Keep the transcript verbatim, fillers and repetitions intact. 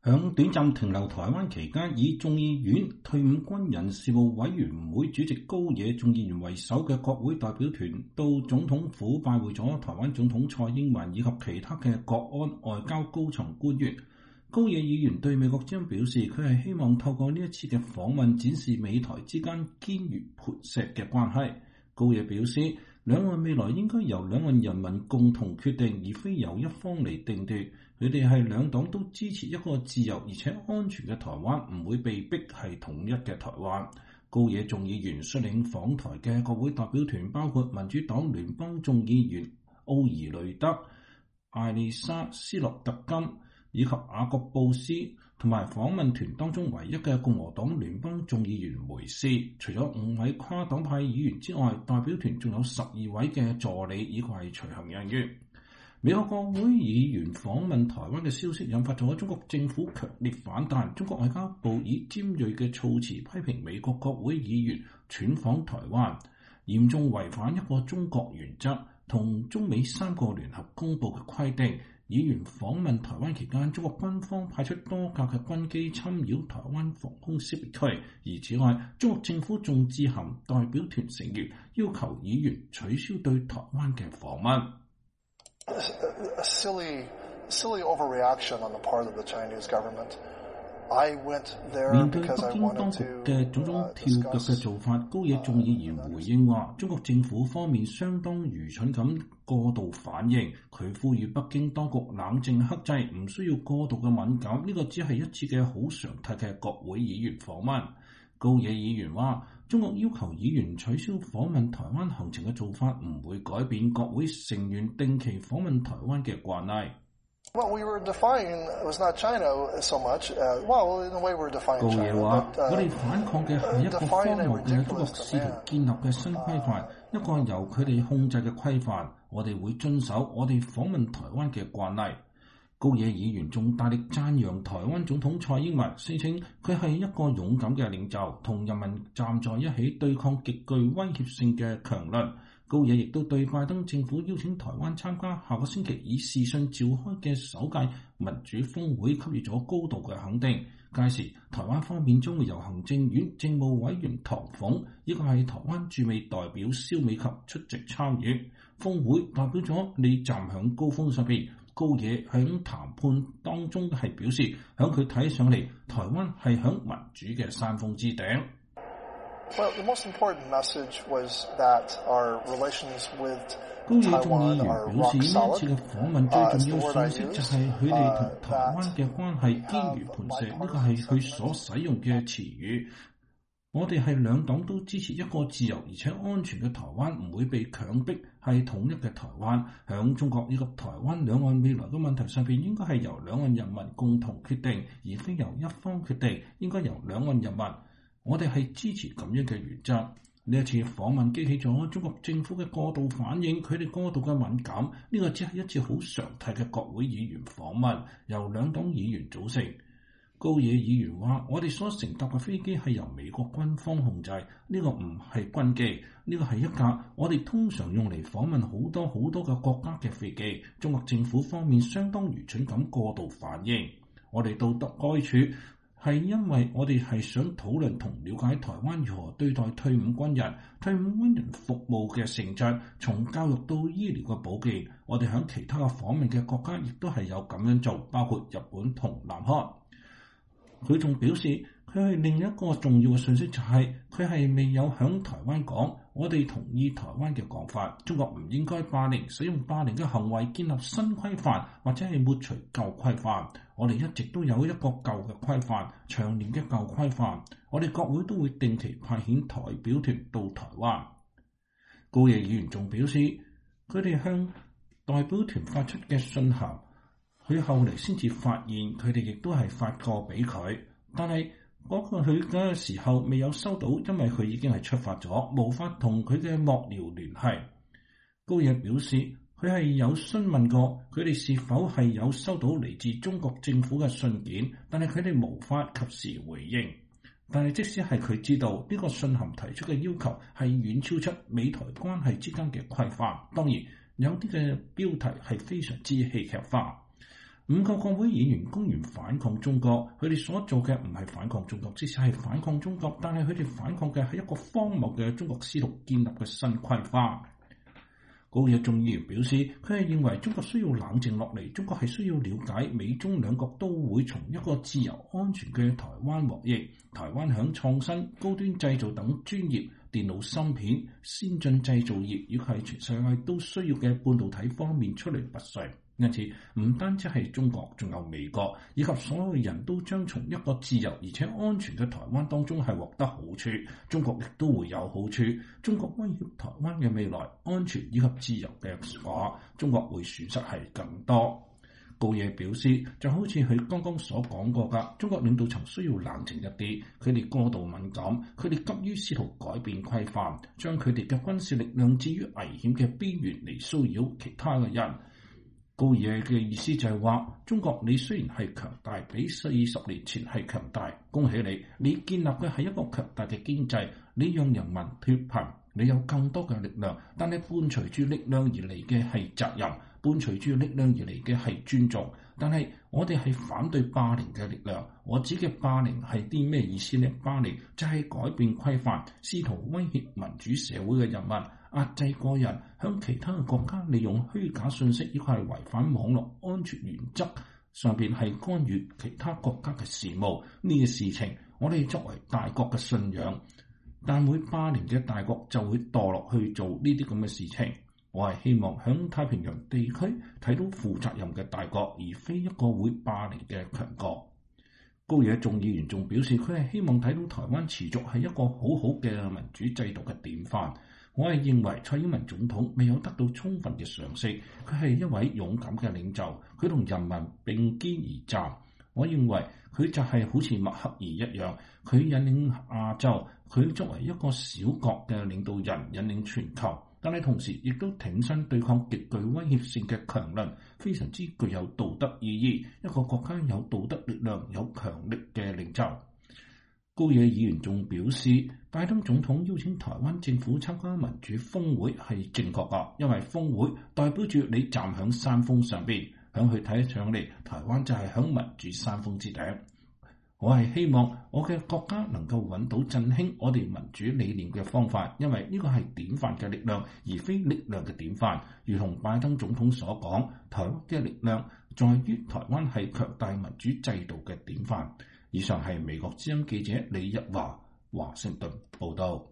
響短暫停留台灣期間，以眾議院退伍軍人事務委員會主席高野眾議員為首嘅國會代表團到總統府拜會咗台灣總統蔡英文以及其他嘅國安外交高層官員。高野議員對美國之音表示，佢係希望透過呢一次嘅訪問展示美台之間堅如磐石嘅關係。高野表示，兩岸未來應該由兩岸人民共同決定，而非由一方嚟定奪。佢哋係兩黨都支持一個自由而且安全嘅台灣，唔會被逼係統一嘅台灣。高野眾議員率領訪台嘅國會代表團包括民主黨聯邦眾議員奧爾雷德、艾麗莎斯洛特金以及雅各布斯，同埋訪問團當中唯一嘅共和黨聯邦眾議員梅斯。除咗五位跨黨派議員之外，代表團仲有十二位嘅助理以及係隨行人員。美國國會議員訪問台灣嘅消息引發咗中國政府強烈反彈。中國外交部以尖銳嘅措辭批評美國國會議員竄訪台灣，嚴重違反一個中國原則同中美三個聯合公佈嘅規定。議員訪問台灣期間，中國軍方派出多架嘅軍機侵擾台灣防空識別區。而此外，中國政府仲致函代表團成員，要求議員取消對台灣嘅訪問。 A silly, silly overreaction on the part of the Chinese government. I went there 面對北 because I 京當 wanted 局 to 嘅種種跳腳嘅做法，高野眾議員回應話：中國政府方面相當愚蠢咁過度反應。佢呼籲北京當局冷靜克制，唔需要過度嘅敏感。呢個只係一次嘅好常態嘅國會議員訪問。高野議員話：中國要求議員取消訪問台灣行程嘅做法，唔會改變國會成員定期訪問台灣嘅慣例。 What we were defying was not China so much. Uh, well, in a way, we were defying 高野 China. 話： But, uh, 我哋反抗嘅係一個荒謬嘅中國試圖建立嘅新規範，一個由佢哋控制嘅規範。我哋會遵守我哋訪問台灣嘅慣例。高野議員仲大力讚揚台灣總統蔡英文，聲稱佢係一個勇敢嘅領袖，同人民站在一起對抗極具威脅性嘅強鄰。高野亦都對拜登政府邀請台灣參加下個星期以視訊召開嘅首屆民主峰會給予咗高度嘅肯定。屆時，台灣方面將會由行政院政務委員唐鳳，一個係台灣駐美代表蕭美琴出席參與。峰會代表咗你站響高峰上邊。高野喺談判當中係表示，響佢睇上嚟，台灣係響民主嘅山峰之頂。 well, the most important message was that our relations with 高野眾議 Taiwan 員 are 表示， rock 呢一 solid. 次嘅訪問最重要信息就係佢哋同台灣嘅關係堅如磐石，呢個係佢所使用嘅詞語。我哋係兩黨都支持一個自由而且安全嘅台灣，唔會被強迫係統一嘅台灣。響中國以及台灣兩岸未來嘅問題上邊，應該係由兩岸人民共同決定，而非由一方決定，應該由兩岸人民。我哋係支持咁樣嘅原則。呢一次訪問激起咗中國政府嘅過度反應，佢哋過度嘅敏感。呢個只係一次好常態嘅國會議員訪問，由兩黨議員組成。高野議員話：我哋所乘搭嘅飛機係由美國軍方控制，呢個唔係軍機，呢個係一架我哋通常用嚟訪問好多好多嘅國家嘅飛機。中國政府方面相當愚蠢咁過度反應。我哋到得該處係因為我哋係想討論同了解台灣如何對待退伍軍人、退伍軍人服務嘅性質，從教育到醫療嘅保健。我哋喺其他嘅訪問嘅國家亦都係有咁樣做，包括日本同南韓。佢仲表示，佢係另一個重要嘅信息就係佢係未有響台灣講，我哋同意台灣嘅講法。中國唔應該霸凌，使用霸凌嘅行為建立新規範，或者係抹除舊規範。我哋一直都有一個舊嘅規範，長年嘅舊規範。我哋國會都會定期派遣代表團到台灣。高野議員仲表示，佢哋向代表團發出嘅信函，佢後嚟先至發現佢哋亦都係發過俾佢，但係嗰個佢嘅時候未有收到，因為佢已經係出發咗，無法同佢嘅幕僚聯繫。高野表示，佢係有詢問過佢哋是否係有收到嚟自中國政府嘅信件，但係佢哋無法及時回應。但係即使係佢知道呢個信函提出嘅要求係遠超出美台關係之間嘅規範，當然有啲嘅標題係非常之戲劇化。 五個國會議員公然反抗中國，佢哋所做嘅唔係反抗中國，即使係反抗中國，但係佢哋反抗嘅係一個荒謬嘅中國試圖建立嘅新規劃。高野眾議員表示，佢係認為中國需要冷靜落嚟，中國係需要了解美中兩國都會從一個自由安全嘅台灣獲益。台灣響創新、高端製造等專業、電腦芯片、先進製造業以及係全世界都需要嘅半導體方面出類拔萃。因此，唔單止係中國，仲有美國以及所有人都將從一個自由而且安全嘅台灣當中係獲得好處，中國亦都會有好處。中國威脅台灣嘅未來安全以及自由嘅話，中國會損失係更多。高野表示，就好似佢剛剛所講過㗎，中國領導層需要冷靜一啲，佢哋過度敏感，佢哋急於試圖改變規範，將佢哋嘅軍事力量置於危險嘅邊緣嚟騷擾其他嘅人。高野嘅意思就係話，中國你雖然係強大，比四十年前係強大，恭喜你，你建立嘅係一個強大嘅經濟，你讓人民脫貧，你有更多嘅力量，但係伴隨住力量而嚟嘅係責任，伴隨住力量而嚟嘅係尊重。但係我哋係反對霸凌嘅力量。我指嘅霸凌係啲咩意思呢？霸凌就係改變規範，試圖威脅民主社會嘅人民，壓制個人，向其他嘅國家利用虛假信息，亦係違反網絡安全原則上邊係干預其他國家嘅事務。呢個事情我哋作為大國嘅信仰，但會霸凌嘅大國就會墮落去做呢啲咁嘅事情。我係希望響太平洋地區睇到負責任嘅大國，而非一個會霸凌嘅強國。高野眾議員仲表示，佢係希望睇到台灣持續係一個好好嘅民主制度嘅典範。我係認為蔡英文總統未有得到充分嘅賞識，佢係一位勇敢嘅領袖，佢同人民並肩而戰。我認為佢就係好似默克爾一樣，佢引領亞洲，佢作為一個小國嘅領導人引領全球，但係同時亦都挺身對抗極具威脅性嘅強鄰，非常之具有道德意義。一個國家有道德力量、有強力嘅領袖。高野議員仲表示，拜登總統邀請台灣政府參加民主峰會係正確㗎，因為峰會代表住你站響山峰上邊，響佢睇上嚟，台灣就係響民主山峰之頂。我係希望我嘅國家能夠揾到振興我哋民主理念嘅方法，因為呢個係典範嘅力量，而非力量嘅典範。如同拜登總統所講，台灣嘅力量在於台灣係強大民主制度嘅典範。以上係美國之音記者李日華華盛頓報道。